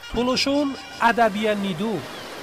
تولوشون ادبیه نیدو.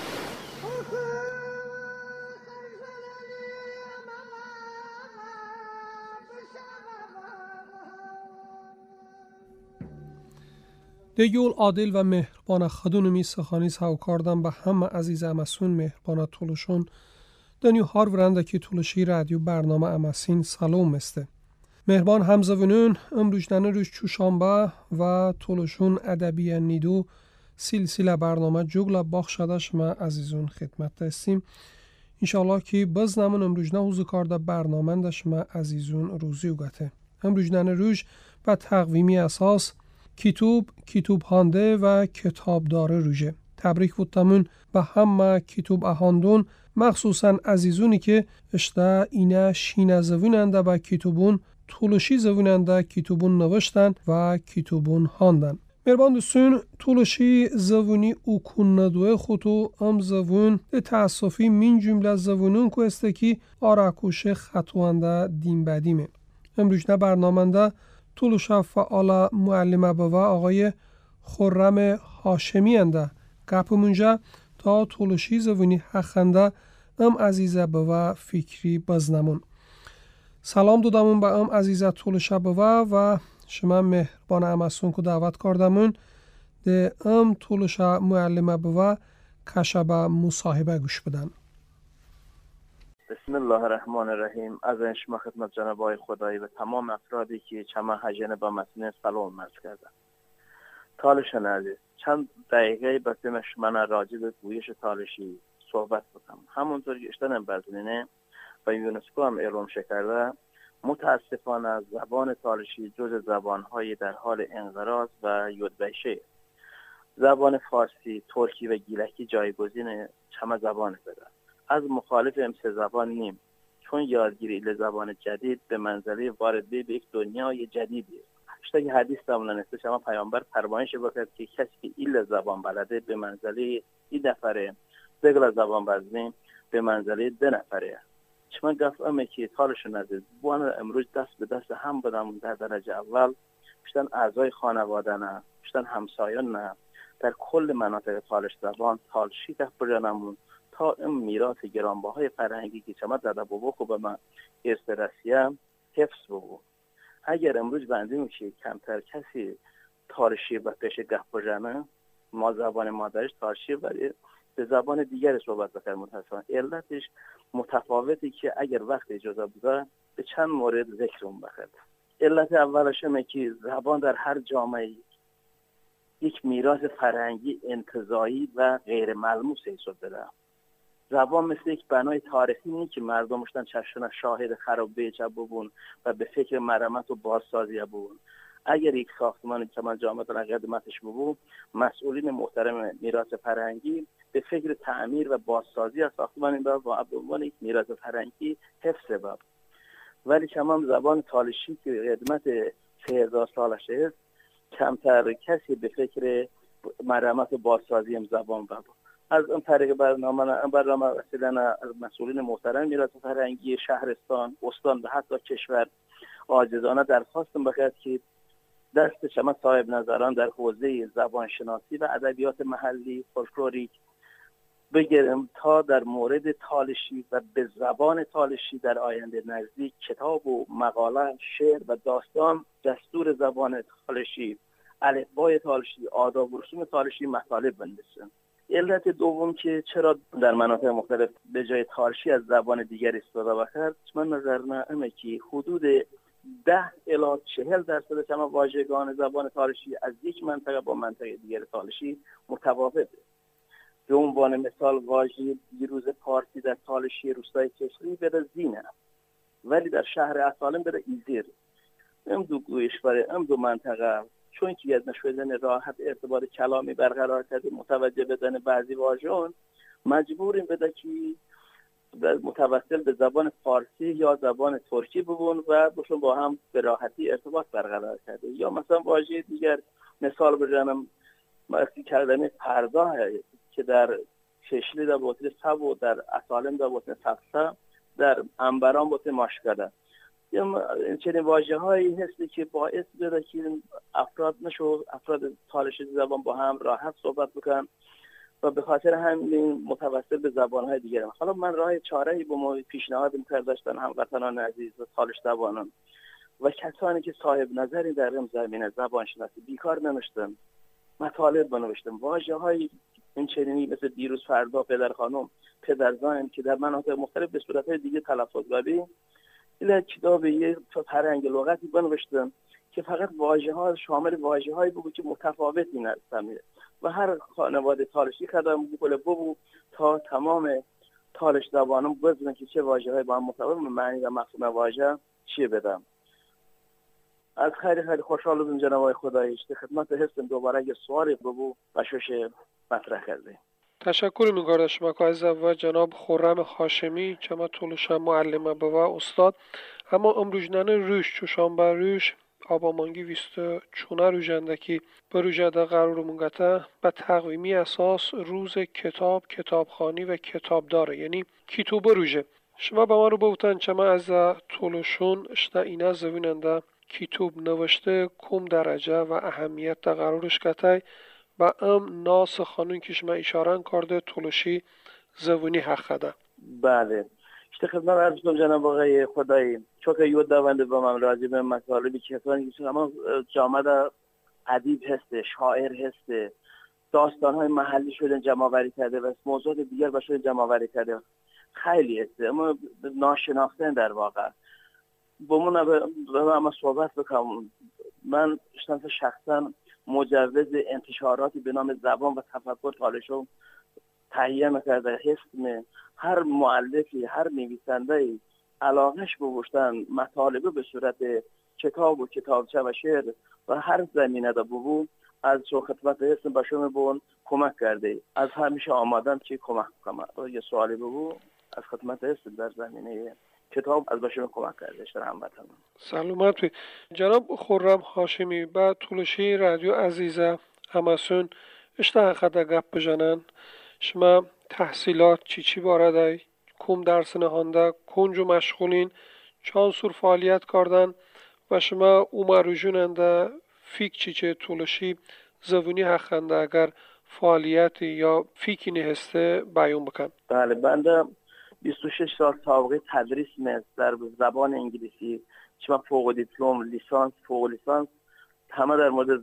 دیگول عادل و مهربان خدونمی سخانیز هاوکاردم به همه عزیز امسون مهربان تولوشون دنیو هار ورنده که تولوشی رادیو برنامه امسین سلام مسته. مهربان همزوونون امروجدن روش چوشانبه و تولوشون ادبیه نیدو سلسله برنامه جوگل باخشده شما عزیزون خدمت دستیم. انشالله که بزنمون امروجدن حوزو کارده برنامه ده شما عزیزون روزی اوگته. امروجدن روش به تقویمی اساس کتاب هانده و کتاب داره روژه. تبریک بودتمون به همه کتاب اهاندون، مخصوصا عزیزونی که اشته اینه شینه زویننده به کتابون تولوشی زویننده کتابون نوشتن و کتابون هاندن. مهربان دوستون تولوشی زوینی او کندوه خودو ام زوین ده تأصفی من جمله زوینون که استکی آراکوش خطوانده دین بدیمه. امروجنه برنامنده تولوشا فعال معلمه بوا آقای خرم هاشمی انده گپ منجا تا تولوشی زوینی حخنده ام عزیزه بوا فکری بزنمون. سلام دودمون به ام عزیزه تولوشا بوا و شما مهربان امسون که دعوت کردمون ده ام تولوشا معلمه بوا کشب مصاحبه گوش بدن. بسم الله الرحمن الرحیم. از شما خدمت جناب آقای خدایی و تمام افرادی که چما هجنه با متن سلام عرض کردم. تالشان عزیز، چند دقیقه بسیم شما راجع به گویش تالشی صحبت بکنم. همونطور که اشتنم بزنینه و یونسکو هم اعلام کرده، متاسفانه زبان تالشی جز زبانهای در حال انقراض و یودبیشه. زبان فارسی، ترکی و گیلکی جایگزین چما زبان بده. از مخالف امسه زبان نیم، چون یادگیری ایل زبان جدید به منزله وارد به یک دنیای جدیدی. اشتاگی حدیث تامونه نسته شما پیامبر فرمایش بکرد که کسی که ایل زبان بلده به منزله ای نفره، دگل زبان بزنیم به منزله 2 نفره. چما گفتمه که تالشون عزیز بوان امروز دست به دست هم بدم در درجه اول بشتن اعضای خانواده نه، بشتن همسایان نه، در کل مناطق تالش زبان تالشی ده برانمون تا این میراث گرانبهای فرهنگی که چما داده بابا خوب به من استرسیه حفظ بگو. اگر امروز بنده میشه کمتر کسی تالشی به پیش گه بجنه، ما زبان مادرش تالشی ولی به زبان دیگر صحبت بکر متاسفانه. علتش متفاوتی که اگر وقت اجازه بوده به چند مورد ذکرم بکرد. علت اولش اینه که زبان در هر جامعه یک میراث فرهنگی انتزاعی و غیر ملموس حساب داره. زبان مثل یک بنای تاریخی نیست که مردمشتن چشمنا شاهد خراب بیچه ببون و به فکر مرمت و بازسازی ببون. اگر یک ساختمان که من جامعه در قدمتش ببون، مسئولین محترم میراث فرهنگی به فکر تعمیر و بازسازی از ساختمان با به عنوان یک میراث فرهنگی حفظ باب. ولی تمام زبان تالشی که قدمت 3000 سالش است، کمتر کسی به فکر مرمت و بازسازی هم زبان باب. از اون طریق برنامه وسیلن از مسئولین محترم میراث فرهنگی شهرستان، استان و حتی کشور عاجزانه درخواستم بکرد که دست شما صاحب نظران در حوزه زبان شناسی و ادبیات محلی فولکلوریک بگیرم تا در مورد تالشی و به زبان تالشی در آینده نزدیک کتاب و مقاله، شعر و داستان، دستور زبان تالشی، الفبای تالشی، آداب و رسوم تالشی مطالب بنویسم. علت دوم که چرا در مناطق مختلف به جای تالشی از زبان دیگر استفاده کرد، من نظرم اینه که حدود 10 الی 40% شما واژگان زبان تالشی از یک منطقه با منطقه دیگر تالشی متفاوته. به عنوان مثال واژه دیروز پارسی در تالشی روستای کشری بره زینه، ولی در شهر اصالم بره ایزیر. ام دو گویشواره ام دو منطقه چون که از نشودن راحت ارتباط کلامی برقرار کرده متوجه بدن بعضی واژه‌ها مجبوریم بده که متوسل به زبان فارسی یا زبان ترکی ببون و باشون با هم به راحتی ارتباط برقرار کرده. یا مثلا واژه دیگر مثال بزنم، مثل کلمه پردا که در کشلی در بوته سب و در اصالم در بوته سفسه در انبران بوته ماشکده. چنین واژه‌هایی هستی که باعث بده که افراد تالش زبان با هم راحت صحبت بکنن و به خاطر همین متوسل به زبان‌های دیگر. حالا من راه چاره‌ای به ما پیشنهاد داشتن هموطنان عزیز و تالش زبانان و کسانی که صاحب نظری در این زمینه زبان شناسی بیکار ننوشتن، مطالب بنوشتن، واژه‌های این چنینی مثل دیروز، فردا، پدر خانم، پدرزن که در مناطق مختلف به صورت‌های دیگه تلفظ ببین، این کتاب یه فرهنگ لغتی بنوشتن که فقط واژه‌ها شامل واژه‌هایی بود که متفاوتی هستن و هر خانواده تالشی قدم بکنه تا تمام تالش زبانان بدونن که چه واژه‌هایی با هم متفاوت، معنی و مفهوم واژه چیه بدم. از خیلی خوشحال بودم جناب آقای خدایی خدمت هستم دوباره یه سوالی بگو بشوش مطرح کرده. تشکر می‌کنم شما که از و جناب خرم هاشمی چما تولوشم معلم و استاد اما امروجنانه روش چوشانبه روش آبامانگی ویسته چونه روژندکی به روژده قرار منگته به تقویمی اساس روز کتابخانی و کتاب داره، یعنی کتاب روژه. شما به من رو بودن چما از تولوشون اشتا اینا زویننده کتاب نوشته کم درجه و اهمیت در قرارش کتای و ناس خانون که شما اشاره کرده تولوشی زبونی حق ده. بله خدمت عرض کنم جناب آقای خدایی، چون که یود دونده با من راجع به مطالبی که اما جامعه ادیب هسته، شاعر هسته، داستان‌های محلی شده جمع‌آوری کرده و موضوعات دیگر با شده جمع‌آوری کرده، خیلی هسته اما ناشناخته در واقع. اما صحبت بکنم، من شخصا مجوز انتشاراتی به نام زبان و تفکر تالشو تهیه میکرده. حسن هر مؤلفی، هر نویسنده‌ای علاقش بگوشتن مطالبه به صورت کتاب و کتابچه و شعر و هر زمینه دا بگو از شو خدمت حسن باشون بون کمک کرده. از همیشه آمادم که کمک کنم. یه سوالی بگو از خدمت حسن در زمینه کتاب از باشون کمک کرده اشتر هموطن. سلامت بی جناب خرم هاشمی با تولشی رادیو عزیزه همسون اشتا حقیقت گپ بجنن شما تحصیلات چی بارده کم درس نهانده کنجو مشغولین چند سور فعالیت کردن و شما اومروجوننده فیک چه تولشی زبونی حقنده اگر فعالیت یا فیکی نهسته بیان بکن. بله بنده 26 سال سابقه تدریس در زبان انگلیسی، چما فوق دیپلم، لیسانس، فوق لیسانس، همه در مورد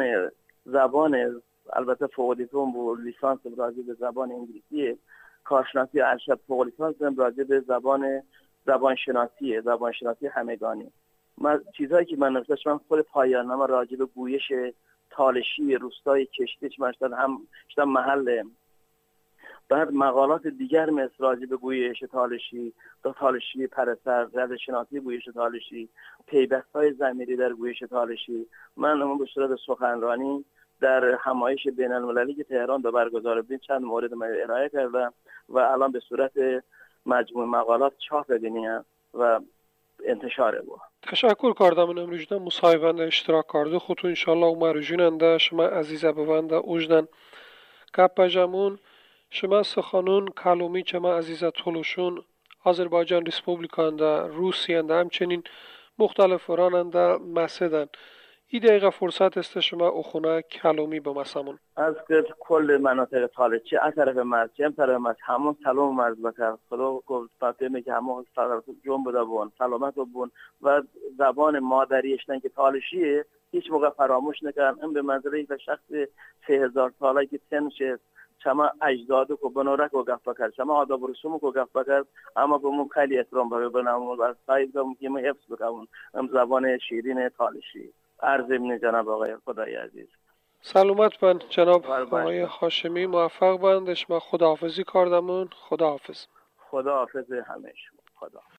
زبان البته فوق دیپلم و لیسانس راجع به زبان انگلیسی، کارشناسی ارشد فوق لیسانس راجع به زبان شناسی همگانی. چیزهایی که من نوشتم خود پایان‌نامه راجع به گویش تالشی روستای کشتیچ هم محل، بعد مقالات دیگر مثل راجع به گویش تالشی، تالشی پرسر، رد شناسی گویش تالشی، پیوست‌های ضمیری در گویش تالشی. من به صورت سخنرانی در همایش بین‌المللی که تهران به برگزار بود چند مورد من ارائه کردم و الان به صورت مجموع مقالات چاپ بینیم و انتشار بود. تشکر کردم امروز مصاحبه اشتراک کرده خودتون انشالله اومروجوننده شما عزیزه بونده اوجدن گپ جمون شما سخنون کلومی چما عزیزه تولوشون آذربایجان ریسپوبلیکانده روسیانده همچنین مختلف فراننده مسدن ای دقیقه فرصت است شما اخونه کلومی به مسامون از کل مناطق تالشی از طرف مرچی هم طرف مرچ همون سلام مرز بکر خدا گفت فاطمه که همون جون بوده بون سلامت بون و زبان مادریشتن که تالشیه هیچ موقع فراموش نکردن. این به منظره یک شخص 3000 ساله که سنش شما اجدادو کو بنورک و گفت کرد شما آداب و رسوم کو گفت کرد اما به من خیلی احترام بنامون و سایب دم که ما حفظ بکنم ام زبان شیرین تالشی. عرض من جناب آقای خدای عزیز. سلامت بن جناب آقای هاشمی موفق بند شما خداحافظی کردمون. خداحافظ. خداحافظ همه شما. خدا